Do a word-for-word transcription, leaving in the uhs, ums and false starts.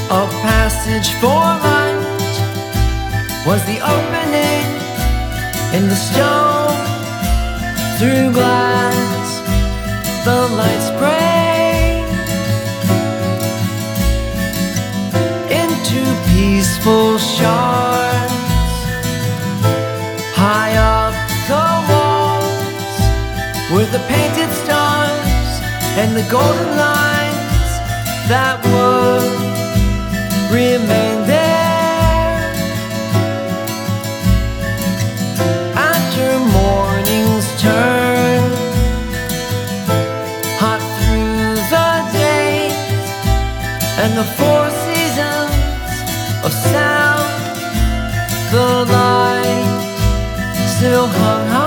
A passage for light was the opening in the stone. Through glass the light sprayed into peaceful shards. High up the walls were the painted stars and the golden lines that would remain there after morning's turn. Hot through the days and the four seasons of sound, the light still hung high